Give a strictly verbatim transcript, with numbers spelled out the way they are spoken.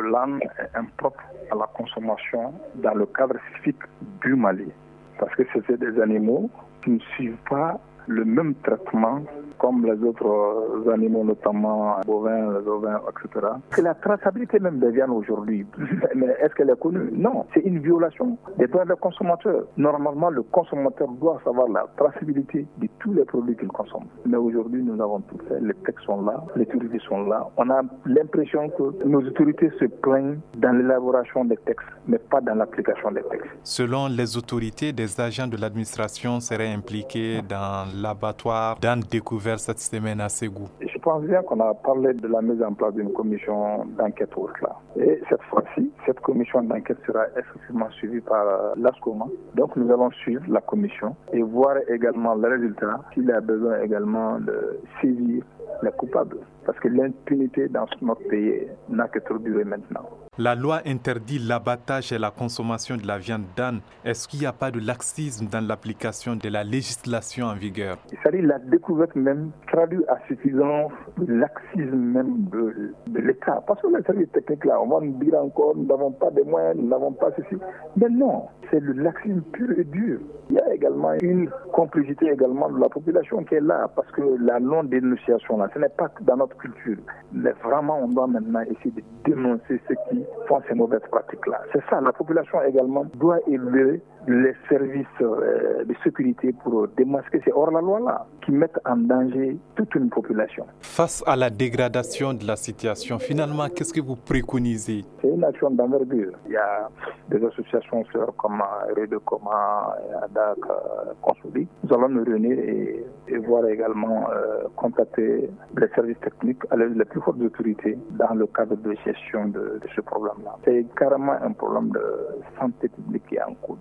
l'âne est impropre à la consommation dans le cadre spécifique du Mali. Parce que c'est des animaux qui ne suivent pas le même traitement comme les autres animaux, notamment bovins, les ovins, et cetera. C'est la traçabilité même des viandes aujourd'hui. Mais est-ce qu'elle est connue? Non, c'est une violation des droits des consommateurs. Normalement, le consommateur doit savoir la traçabilité de tous les produits qu'il consomme. Mais aujourd'hui, nous avons tout fait. Les textes sont là, les autorités sont là. On a l'impression que nos autorités se plaignent dans l'élaboration des textes, mais pas dans l'application des textes. Selon les autorités, des agents de l'administration seraient impliqués dans l'abattoir d'ânes découvert cette semaine à Ségou. Je pense bien qu'on a parlé de la mise en place d'une commission d'enquête au cela. Et cette fois-ci, cette commission d'enquête sera effectivement suivie par l'ASCOMA. Donc nous allons suivre la commission et voir également les résultats, s'il y a besoin également de saisir les coupables. Parce que l'impunité dans notre pays n'a que trop duré maintenant. La loi interdit l'abattage et la consommation de la viande d'âne. Est-ce qu'il n'y a pas de laxisme dans l'application de la législation en vigueur? C'est-à-dire la découverte même traduit à suffisance le laxisme même de, de l'État. Parce que les services techniques là, on va nous dire encore, nous n'avons pas de moyens, nous n'avons pas ceci. Mais non, c'est le laxisme pur et dur. Il y a également une complicité également de la population qui est là, parce que la non-dénonciation là, ce n'est pas que dans notre culture. Mais vraiment, on doit maintenant essayer de dénoncer ceux qui font ces mauvaises pratiques-là. C'est ça, la population également doit élever les services euh, de sécurité pour démasquer ces hors-la-loi-là qui mettent en danger toute une population. Face à la dégradation de la situation, finalement, qu'est-ce que vous préconisez? C'est une action d'envergure. Il y a des associations comme Redecoma et ADAC, euh, Consoli. Nous allons nous réunir et, et voir également euh, contacter les services techniques, les plus fortes autorités dans le cadre de gestion de, de ce problème-là. C'est carrément un problème de santé publique qui est en cours.